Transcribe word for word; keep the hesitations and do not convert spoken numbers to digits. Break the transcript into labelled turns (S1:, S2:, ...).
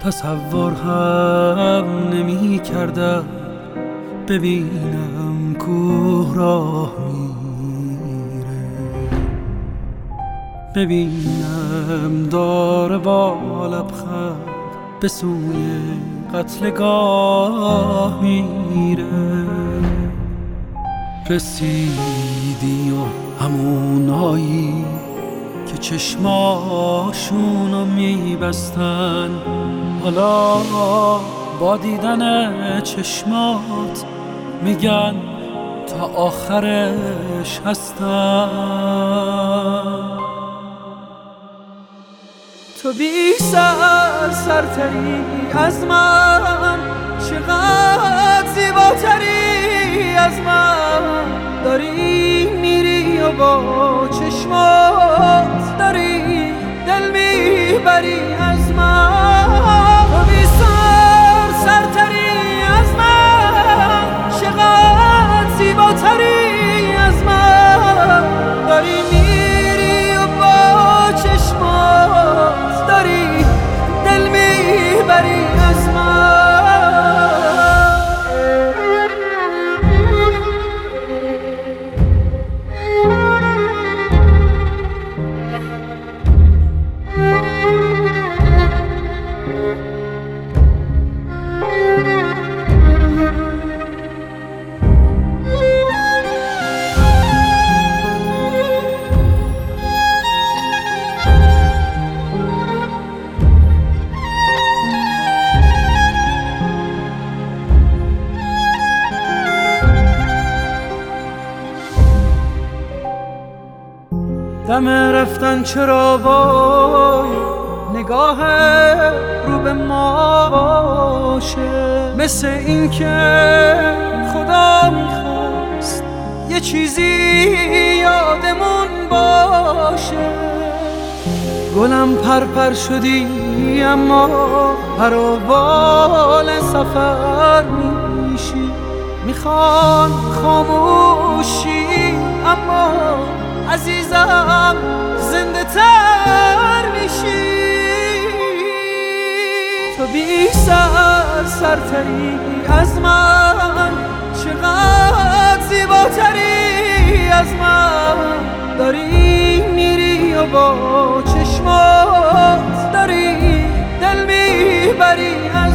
S1: تصور هم نمی کردم ببینم کوه راه میره، ببینم داره با لبخند به سوی قتلگاه میره. رسیدی و همونایی که چشماشونو میبستن حالا با دیدن چشمات میگن تا آخرش هستن. تو بی سر سرتری از من، چقدر زیباتری از من، داری میری و با چشمات داری دل میبری از من. تو بی سر سرتری از من، چقدر زیباتری از من، داری میری و با چشمات داری دل میبری از من. دم رفتن چرا وای نگاه رو به ما باشه، مثل این که خدا میخواست یه چیزی یادمون باشه. گلم پرپر شدی اما پروبال سفر میشی، میخوان خاموشی اما عزیزم زنده تر میشی. تو بی سر سرتری از من، چقدر زیباتری از من، داری میری و با چشمات داری دل میبری از